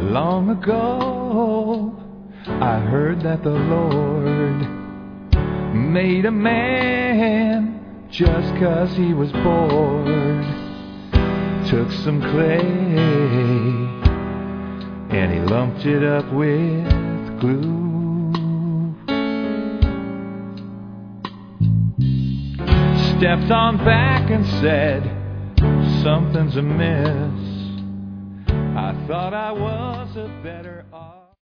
Long ago, I heard that the Lord made a man just 'cause he was bored. Took some clay and he lumped it up with glue. Stepped on back and said, something's amiss. I thought I was a better off.